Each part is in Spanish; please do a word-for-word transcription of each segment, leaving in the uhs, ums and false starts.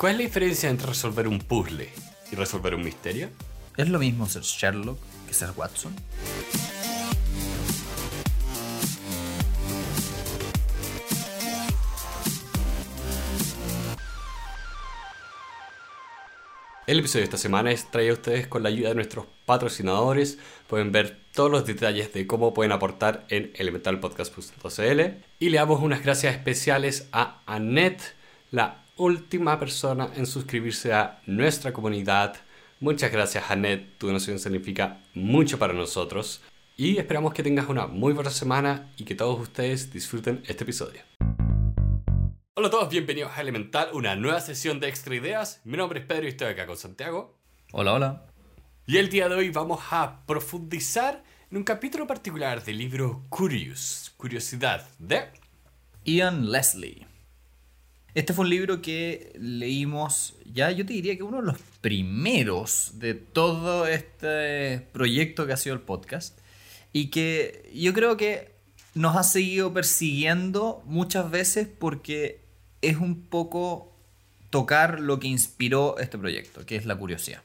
¿Cuál es la diferencia entre resolver un puzzle y resolver un misterio? ¿Es lo mismo ser Sherlock que ser Watson? El episodio de esta semana es traído a ustedes con la ayuda de nuestros patrocinadores. Pueden ver todos los detalles de cómo pueden aportar en elemental podcast punto c l. Y le damos unas gracias especiales a Annette, la última persona en suscribirse a nuestra comunidad. Muchas gracias, Annette. Tu donación significa mucho para nosotros. Y esperamos que tengas una muy buena semana y que todos ustedes disfruten este episodio. Hola a todos, bienvenidos a Elemental, una nueva sesión de Extra Ideas. Mi nombre es Pedro y estoy acá con Santiago. Hola, hola. Y el día de hoy vamos a profundizar en un capítulo particular del libro Curious, Curiosidad, de Ian Leslie. Este fue un libro que leímos ya, yo te diría que uno de los primeros de todo este proyecto que ha sido el podcast. Y que yo creo que nos ha seguido persiguiendo muchas veces porque es un poco tocar lo que inspiró este proyecto, que es la curiosidad.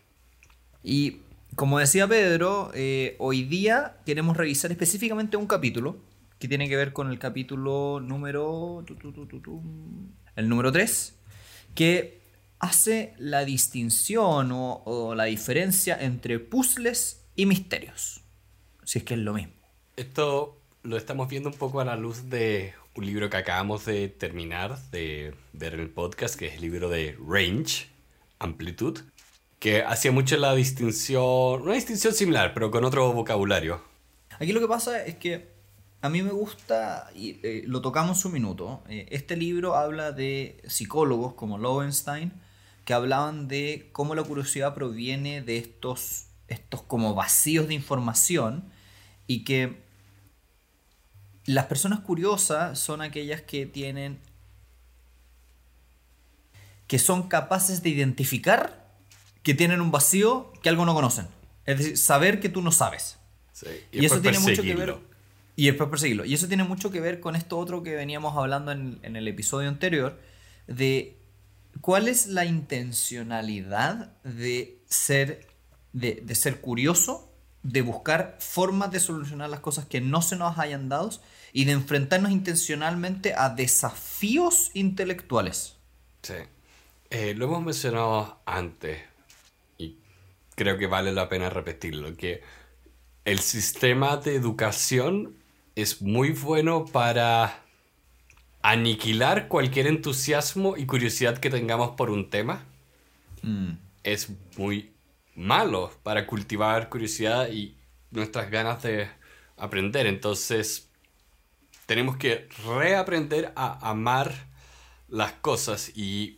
Y como decía Pedro, eh, hoy día queremos revisar específicamente un capítulo que tiene que ver con el capítulo número... Tu, tu, tu, tu, tu, el número tres, que hace la distinción o, o la diferencia entre puzzles y misterios. Si es que es lo mismo. Esto lo estamos viendo un poco a la luz de un libro que acabamos de terminar de ver en el podcast, que es el libro de Range, Amplitud, que hacía mucho la distinción, una distinción similar, pero con otro vocabulario. Aquí lo que pasa es que a mí me gusta, y eh, lo tocamos un minuto, eh, este libro habla de psicólogos como Lowenstein, que hablaban de cómo la curiosidad proviene de estos, estos como vacíos de información, y que las personas curiosas son aquellas que tienen, que son capaces de identificar que tienen un vacío que algo no conocen. Es decir, saber que tú no sabes. Sí, y, y eso tiene mucho que ver. Y después perseguirlo. Y eso tiene mucho que ver con esto otro que veníamos hablando en, en el episodio anterior, de cuál es la intencionalidad de ser, de, de ser curioso, de buscar formas de solucionar las cosas que no se nos hayan dado y de enfrentarnos intencionalmente a desafíos intelectuales. Sí. Eh, lo hemos mencionado antes y creo que vale la pena repetirlo, que el sistema de educación es muy bueno para aniquilar cualquier entusiasmo y curiosidad que tengamos por un tema. Mm. Es muy malo para cultivar curiosidad y nuestras ganas de aprender. Entonces tenemos que reaprender a amar las cosas. Y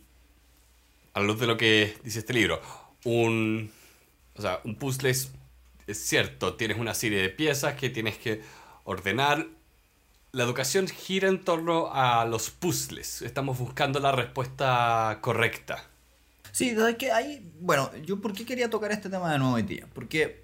a la luz de lo que dice este libro, un, o sea, un puzzle es, es cierto, tienes una serie de piezas que tienes que ordenar. La educación gira en torno a los puzzles. Estamos buscando la respuesta correcta. Sí, es que hay... Bueno, yo ¿por qué quería tocar este tema de nuevo hoy día? Porque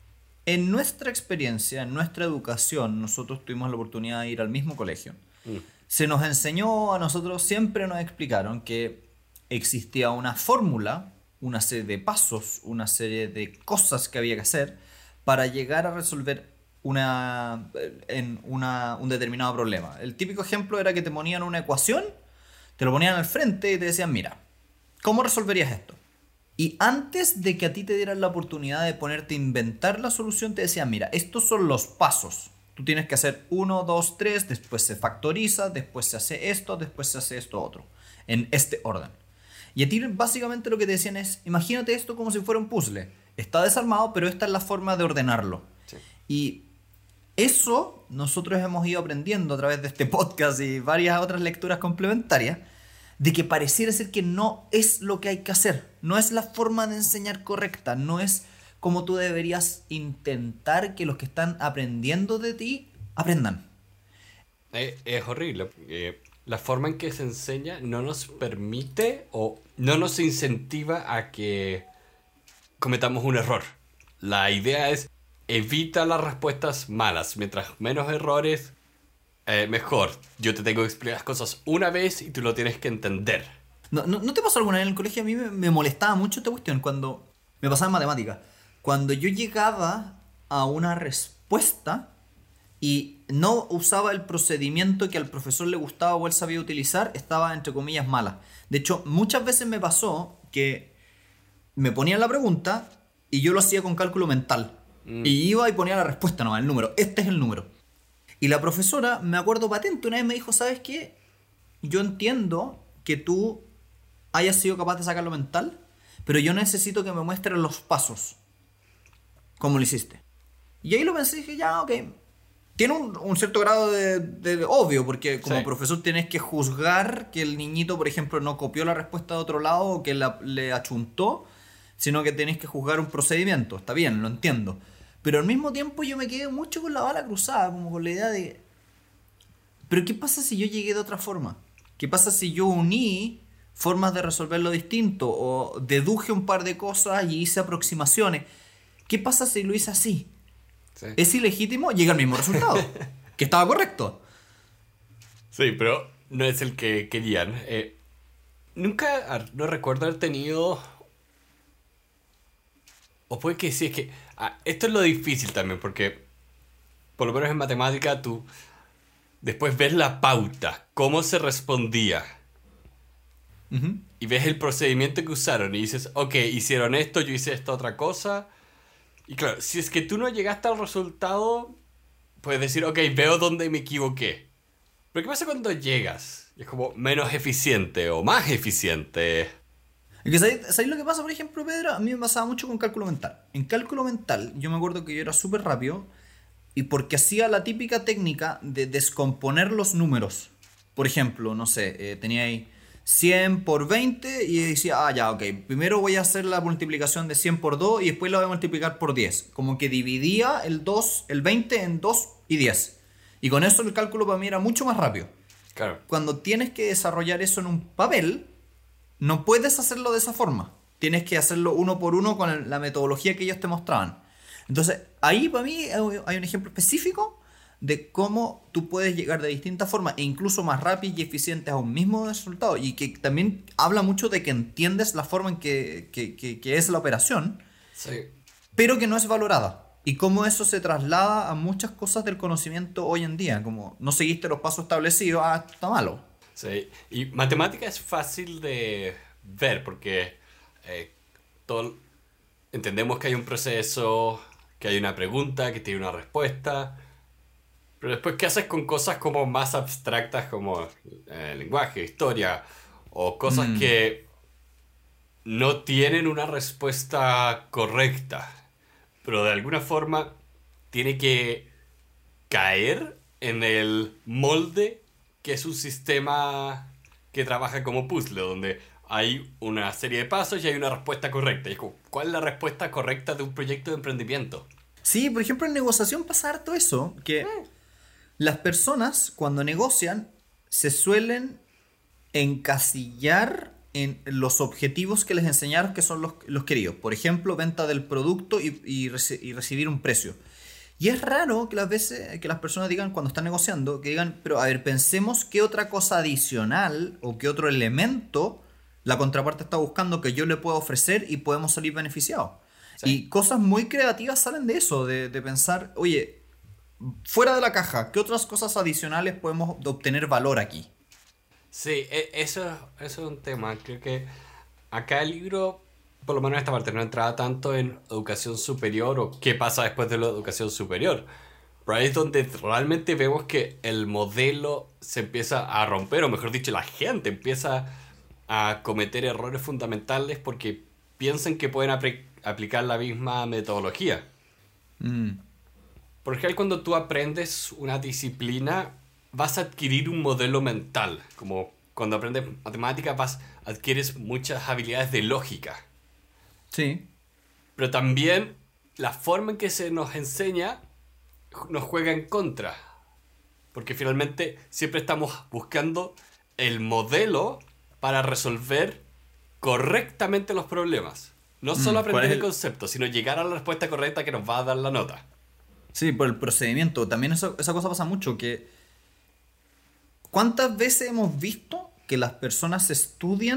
en nuestra experiencia, en nuestra educación, nosotros tuvimos la oportunidad de ir al mismo colegio. Mm. Se nos enseñó, a nosotros siempre nos explicaron que existía una fórmula, una serie de pasos, una serie de cosas que había que hacer para llegar a resolver una, en una, un determinado problema. El típico ejemplo era que te ponían una ecuación, te lo ponían al frente y te decían, mira, ¿cómo resolverías esto? Y antes de que a ti te dieran la oportunidad de ponerte a inventar la solución, te decían, mira, estos son los pasos. Tú tienes que hacer uno, dos, tres, después se factoriza, después se hace esto, después se hace esto otro. En este orden. Y a ti básicamente lo que te decían es, imagínate esto como si fuera un puzzle. Está desarmado, pero esta es la forma de ordenarlo. Sí. Y eso nosotros hemos ido aprendiendo a través de este podcast y varias otras lecturas complementarias, de que pareciera ser que no es lo que hay que hacer, no es la forma de enseñar correcta, no es como tú deberías intentar que los que están aprendiendo de ti aprendan. Es, es horrible. Eh, la forma en que se enseña no nos permite o no nos incentiva a que cometamos un error. La idea es evita las respuestas malas. Mientras menos errores, eh, mejor. Yo te tengo que explicar las cosas una vez y tú lo tienes que entender. ¿No, no, ¿no te pasó alguna vez en el colegio? A mí me, me molestaba mucho esta cuestión cuando me pasaba en matemáticas. Cuando yo llegaba a una respuesta y no usaba el procedimiento que al profesor le gustaba o él sabía utilizar, estaba entre comillas mala. De hecho, muchas veces me pasó que me ponían la pregunta y yo lo hacía con cálculo mental. Mm. Y iba y ponía la respuesta nomás, el número. Este es el número. Y la profesora, me acuerdo patente, una vez me dijo, ¿sabes qué? Yo entiendo que tú hayas sido capaz de sacarlo mental, pero yo necesito que me muestres los pasos. ¿Cómo lo hiciste? Y ahí lo pensé y dije, ya, ok. Tiene un, un cierto grado de, de, de obvio, porque como Sí. profesor tienes que juzgar que el niñito, por ejemplo, no copió la respuesta de otro lado o que la, le achuntó, sino que tenés que juzgar un procedimiento. Está bien, lo entiendo. Pero al mismo tiempo yo me quedé mucho con la bala cruzada, como con la idea de... ¿Pero qué pasa si yo llegué de otra forma? ¿Qué pasa si yo uní formas de resolverlo distinto? O deduje un par de cosas y hice aproximaciones. ¿Qué pasa si lo hice así? Sí. ¿Es ilegítimo? Llega al mismo resultado. Que estaba correcto. Sí, pero no es el que querían. Eh, nunca ar- no recuerdo haber tenido. O puede que sí, es que. Ah, esto es lo difícil también, porque por lo menos en matemática tú después ves la pauta, cómo se respondía, Ujú. y ves el procedimiento que usaron, y dices, ok, hicieron esto, yo hice esta otra cosa. Y claro, si es que tú no llegaste al resultado, puedes decir, ok, veo dónde me equivoqué. Pero ¿qué pasa cuando llegas? Y es como menos eficiente o más eficiente. Es que, ¿sabéis, sabéis lo que pasa, por ejemplo, Pedro? A mí me pasaba mucho con cálculo mental. En cálculo mental, yo me acuerdo que yo era súper rápido y porque hacía la típica técnica de descomponer los números. Por ejemplo, no sé, eh, tenía ahí cien por veinte y decía, ah, ya, ok, primero voy a hacer la multiplicación de cien por dos y después la voy a multiplicar por diez. Como que dividía el dos, el veinte en dos y diez. Y con eso el cálculo para mí era mucho más rápido. Claro. Cuando tienes que desarrollar eso en un papel, no puedes hacerlo de esa forma. Tienes que hacerlo uno por uno con el- la metodología que ellos te mostraban. Entonces, ahí para mí hay un ejemplo específico de cómo tú puedes llegar de distintas formas e incluso más rápido y eficiente a un mismo resultado. Y que también habla mucho de que entiendes la forma en que, que, que- que es la operación, Sí. pero que no es valorada. Y cómo eso se traslada a muchas cosas del conocimiento hoy en día. Como no seguiste los pasos establecidos, ah, esto está malo. Sí. Y matemática es fácil de ver porque eh, todo, entendemos que hay un proceso, que hay una pregunta, que tiene una respuesta. Pero después, ¿qué haces con cosas como más abstractas como eh, lenguaje, historia, o cosas Mm. que no tienen una respuesta correcta, pero de alguna forma tiene que caer en el molde que es un sistema que trabaja como puzzle, donde hay una serie de pasos y hay una respuesta correcta? Y es como, ¿cuál es la respuesta correcta de un proyecto de emprendimiento? Sí, por ejemplo, en negociación pasa harto eso, que las personas cuando negocian se suelen encasillar en los objetivos que les enseñaron que son los, los queridos. Por ejemplo, venta del producto y, y reci- y recibir un precio. Y es raro que las veces que las personas digan cuando están negociando, que digan, pero a ver, pensemos qué otra cosa adicional o qué otro elemento la contraparte está buscando que yo le pueda ofrecer y podemos salir beneficiados. Sí. Y cosas muy creativas salen de eso, de, de pensar, oye, fuera de la caja, ¿qué otras cosas adicionales podemos obtener valor aquí? Sí, e- eso, eso es un tema. Creo que acá el libro, por lo menos en esta parte, no entraba tanto en educación superior o qué pasa después de la educación superior. Pero ahí es donde realmente vemos que el modelo se empieza a romper, o mejor dicho, la gente empieza a cometer errores fundamentales porque piensan que pueden apli- aplicar la misma metodología. Mm, Por ejemplo, cuando tú aprendes una disciplina, vas a adquirir un modelo mental. Como cuando aprendes matemáticas, vas, adquieres muchas habilidades de lógica. sí. Pero también la forma en que se nos enseña nos juega en contra. Porque finalmente siempre estamos buscando el modelo para resolver correctamente los problemas. No solo Mm, ¿cuál aprender es el el- concepto, sino llegar a la respuesta correcta que nos va a dar la nota. Sí, por el procedimiento. También eso- esa cosa pasa mucho, que ¿cuántas veces hemos visto que las personas estudian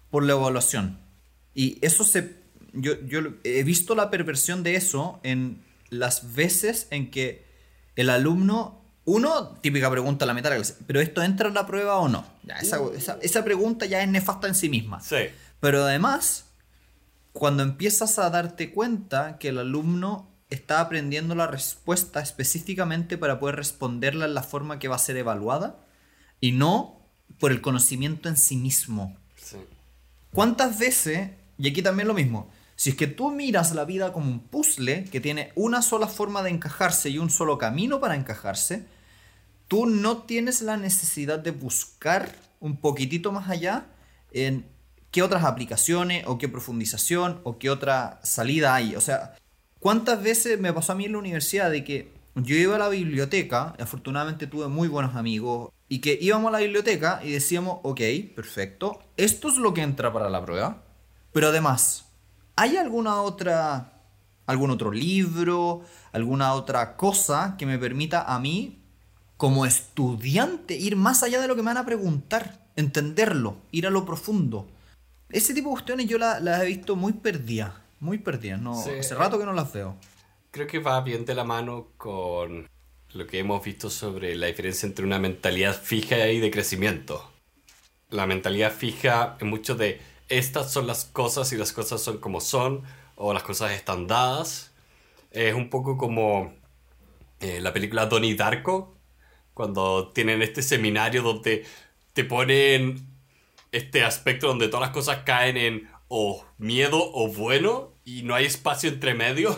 por la evaluación. Y eso se... Yo, yo he visto la perversión de eso en las veces en que el alumno... Uno, típica pregunta a la mitad de la clase, ¿pero esto entra en la prueba o no? Ya, esa, esa, esa pregunta ya es nefasta en sí misma. Sí. Pero además, cuando empiezas a darte cuenta que el alumno está aprendiendo la respuesta específicamente para poder responderla en la forma que va a ser evaluada y no por el conocimiento en sí mismo. Sí. ¿Cuántas veces, y aquí también lo mismo, si es que tú miras la vida como un puzzle que tiene una sola forma de encajarse y un solo camino para encajarse, tú no tienes la necesidad de buscar un poquitito más allá en qué otras aplicaciones o qué profundización o qué otra salida hay. O sea, ¿cuántas veces me pasó a mí en la universidad de que yo iba a la biblioteca, afortunadamente tuve muy buenos amigos, y que íbamos a la biblioteca y decíamos, ok, perfecto, esto es lo que entra para la prueba, pero además, ¿hay alguna otra, algún otro libro, alguna otra cosa que me permita a mí, como estudiante, ir más allá de lo que me van a preguntar, entenderlo, ir a lo profundo? Ese tipo de cuestiones yo las la he visto muy perdidas, muy perdidas. No, Sí, hace rato que no las veo. Creo que va bien de la mano con lo que hemos visto sobre la diferencia entre una mentalidad fija y de crecimiento. La mentalidad fija es mucho de estas son las cosas y las cosas son como son, o las cosas están dadas. Es un poco como eh, la película Donnie Darko, cuando tienen este seminario donde te ponen este aspecto donde todas las cosas caen en o miedo o bueno y no hay espacio entre medio.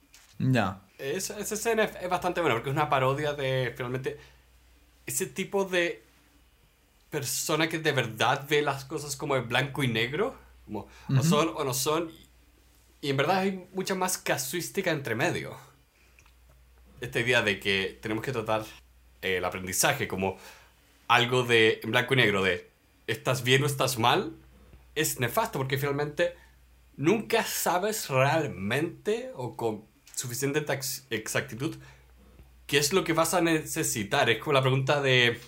Ya. Esa, esa escena es, es bastante buena porque es una parodia de finalmente ese tipo de persona que de verdad ve las cosas como en blanco y negro, como o son o no son, y en verdad hay mucha más casuística entre medio. Esta idea de que tenemos que tratar eh, el aprendizaje como algo de en blanco y negro, de estás bien o estás mal, es nefasto porque finalmente nunca sabes realmente o con suficiente tax- exactitud qué es lo que vas a necesitar. Es como la pregunta de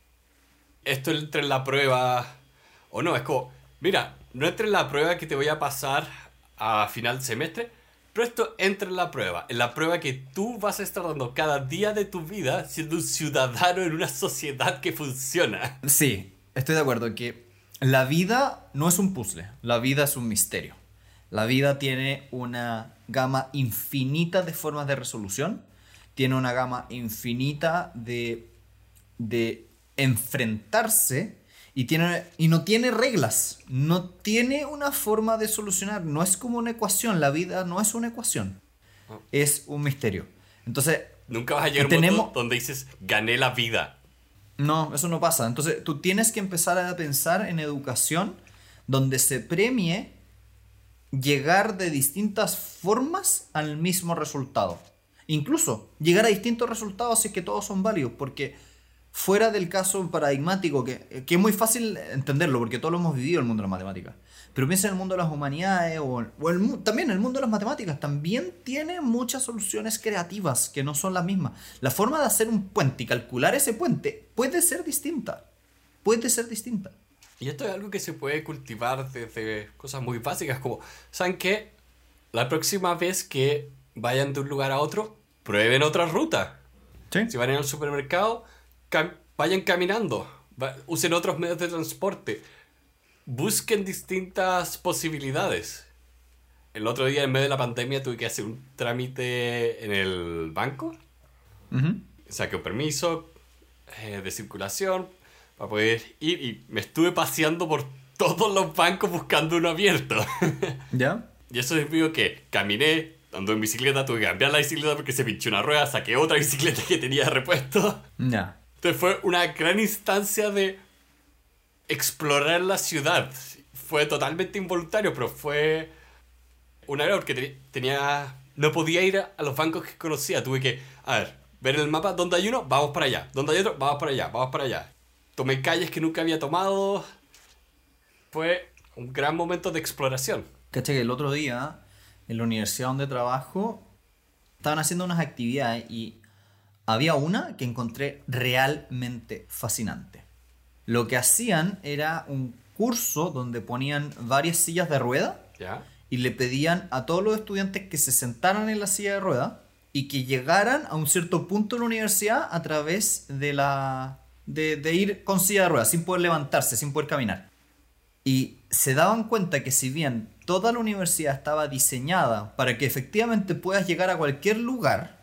¿esto entra en la prueba o no? Es como, mira, no entra en la prueba que te voy a pasar a final de semestre, pero esto entra en la prueba, en la prueba que tú vas a estar dando cada día de tu vida siendo un ciudadano en una sociedad que funciona. Sí, estoy de acuerdo que la vida no es un puzzle, la vida es un misterio. La vida tiene una gama infinita de formas de resolución, tiene una gama infinita de, de enfrentarse y, tiene, y no tiene reglas, no tiene una forma de solucionar, no es como una ecuación, la vida no es una ecuación, es un misterio. Entonces, Nunca vas a llegar a un tenemos... punto donde dices, gané la vida. No, eso no pasa. Entonces, tú tienes que empezar a pensar en educación donde se premie llegar de distintas formas al mismo resultado. Incluso llegar a distintos resultados si es que todos son válidos, porque fuera del caso paradigmático, que, que es muy fácil entenderlo, porque todos lo hemos vivido en el mundo de las matemáticas, pero piensa en el mundo de las humanidades o, o el, también el mundo de las matemáticas, también tiene muchas soluciones creativas que no son las mismas. La forma de hacer un puente y calcular ese puente puede ser distinta, puede ser distinta. Y esto es algo que se puede cultivar desde cosas muy básicas como, ¿saben qué? La próxima vez que vayan de un lugar a otro, prueben otra ruta. ¿Sí? Si van al supermercado, cam- vayan caminando, va- usen otros medios de transporte, busquen distintas posibilidades. El otro día, en medio de la pandemia, tuve que hacer un trámite en el banco. Uh-huh. Saqué un permiso eh, de circulación para poder ir y me estuve paseando por todos los bancos buscando uno abierto. ¿Ya? Y eso significó que caminé, ando en bicicleta, tuve que cambiar la bicicleta porque se pinchó una rueda, saqué otra bicicleta que tenía de repuesto. Ya. Entonces fue una gran instancia de explorar la ciudad. Fue totalmente involuntario, pero fue una error porque te- tenía... No podía ir a, a los bancos que conocía. Tuve que, a ver, ver en el mapa dónde hay uno, vamos para allá. Dónde hay otro, vamos para allá, vamos para allá. Tomé calles que nunca había tomado. Fue un gran momento de exploración. Caché que el otro día, en la universidad donde trabajo, estaban haciendo unas actividades y había una que encontré realmente fascinante. Lo que hacían era un curso donde ponían varias sillas de rueda ¿Ya? y le pedían a todos los estudiantes que se sentaran en la silla de rueda y que llegaran a un cierto punto en la universidad a través de la de, de ir con silla de ruedas, sin poder levantarse, sin poder caminar. Y se daban cuenta que si bien toda la universidad estaba diseñada para que efectivamente puedas llegar a cualquier lugar,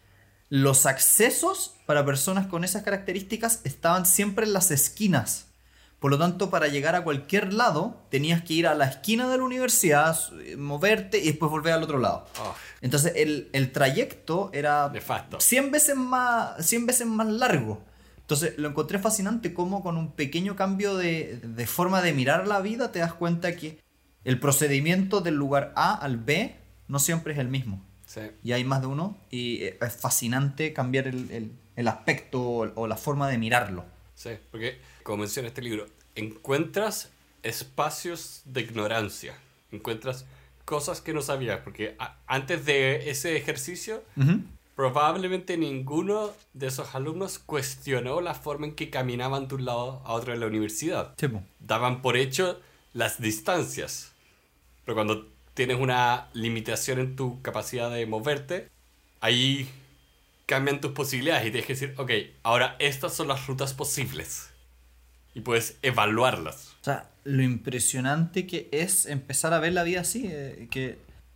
los accesos para personas con esas características estaban siempre en las esquinas. Por lo tanto, para llegar a cualquier lado, tenías que ir a la esquina de la universidad, moverte y después volver al otro lado. Oh, Entonces, el, el trayecto era nefasto. cien veces más, cien veces más largo. Entonces, lo encontré fascinante cómo con un pequeño cambio de, de forma de mirar la vida te das cuenta que el procedimiento del lugar A al B no siempre es el mismo. Sí. Y hay más de uno y es fascinante cambiar el, el, el aspecto o, o la forma de mirarlo. Sí, porque, como menciona este libro, encuentras espacios de ignorancia, encuentras cosas que no sabías, porque a- antes de ese ejercicio, Uh-huh. probablemente ninguno de esos alumnos cuestionó la forma en que caminaban de un lado a otro de la universidad. Sí, po. Daban por hecho las distancias, pero cuando tienes una limitación en tu capacidad de moverte, ahí cambian tus posibilidades y tienes que decir, ok, ahora estas son las rutas posibles. Y puedes evaluarlas. O sea, lo impresionante que es empezar a ver la vida así, eh, que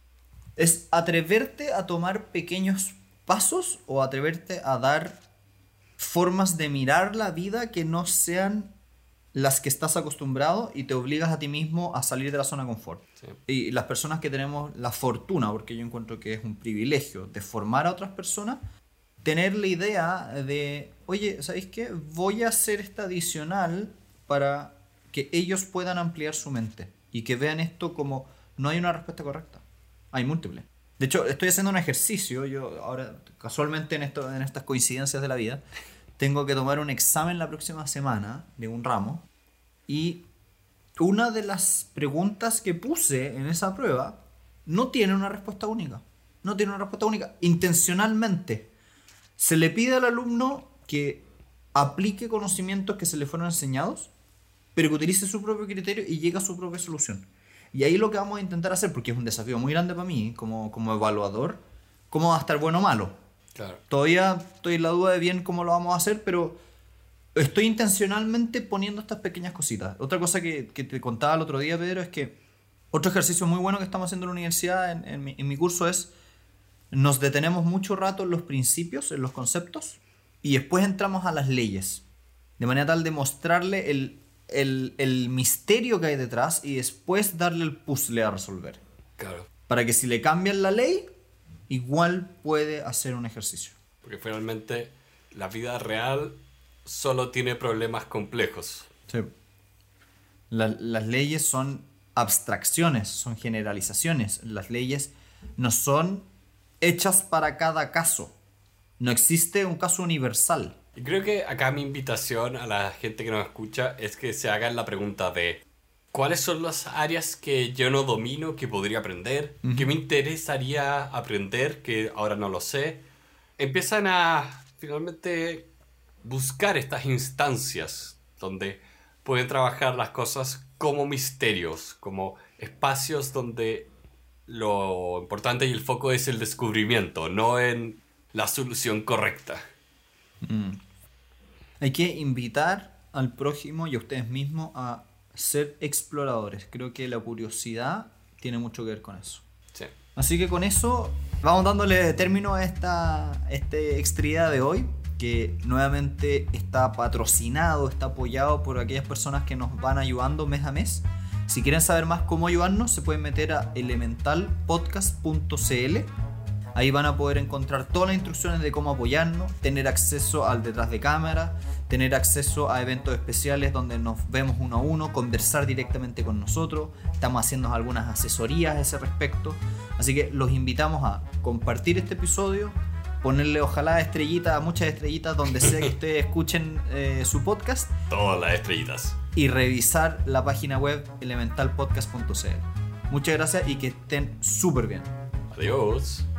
es atreverte a tomar pequeños pasos o atreverte a dar formas de mirar la vida que no sean las que estás acostumbrado y te obligas a ti mismo a salir de la zona de confort. Sí. Y las personas que tenemos la fortuna, porque yo encuentro que es un privilegio de formar a otras personas, tener la idea de, oye, ¿sabéis qué? Voy a hacer esta adicional para que ellos puedan ampliar su mente y que vean esto como no hay una respuesta correcta, hay múltiples. De hecho, estoy haciendo un ejercicio, yo ahora casualmente en, esto, en estas coincidencias de la vida, tengo que tomar un examen la próxima semana de un ramo y una de las preguntas que puse en esa prueba no tiene una respuesta única. No tiene una respuesta única. Intencionalmente se le pide al alumno que aplique conocimientos que se le fueron enseñados, pero que utilice su propio criterio y llegue a su propia solución. Y ahí lo que vamos a intentar hacer, porque es un desafío muy grande para mí como, como evaluador, cómo va a estar bueno o malo. Claro. Todavía estoy en la duda de bien cómo lo vamos a hacer, pero estoy intencionalmente poniendo estas pequeñas cositas. Otra cosa que, que te contaba el otro día, Pedro, es que otro ejercicio muy bueno que estamos haciendo en la universidad, en, en, mi, en mi curso, es nos detenemos mucho rato en los principios, en los conceptos, y después entramos a las leyes, de manera tal de mostrarle el, el, el misterio que hay detrás y después darle el puzzle a resolver. Claro. Para que si le cambian la ley, igual puede hacer un ejercicio. Porque finalmente la vida real solo tiene problemas complejos. Sí. La- las leyes son abstracciones, son generalizaciones. Las leyes no son hechas para cada caso. No existe un caso universal. Y creo que acá mi invitación a la gente que nos escucha es que se hagan la pregunta de ¿cuáles son las áreas que yo no domino, que podría aprender? Ujú. ¿Qué me interesaría aprender, que ahora no lo sé? Empiezan a finalmente buscar estas instancias donde pueden trabajar las cosas como misterios, como espacios donde lo importante y el foco es el descubrimiento, no en la solución correcta. Mm. Hay que invitar al prójimo y a ustedes mismos a ser exploradores. Creo que la curiosidad tiene mucho que ver con eso. Sí. Así que con eso vamos dándole término a esta este extridad de hoy, que nuevamente está patrocinado, está apoyado por aquellas personas que nos van ayudando mes a mes. Si quieren saber más cómo ayudarnos, se pueden meter a elemental podcast punto c l. Ahí van a poder encontrar todas las instrucciones de cómo apoyarnos, tener acceso al detrás de cámara, tener acceso a eventos especiales donde nos vemos uno a uno, conversar directamente con nosotros. Estamos haciendo algunas asesorías a ese respecto. Así que los invitamos a compartir este episodio, ponerle ojalá estrellitas, muchas estrellitas donde sea que ustedes escuchen eh, su podcast, Todas las estrellitas. y revisar la página web elemental podcast punto c l. Muchas gracias y que estén súper bien. Adiós.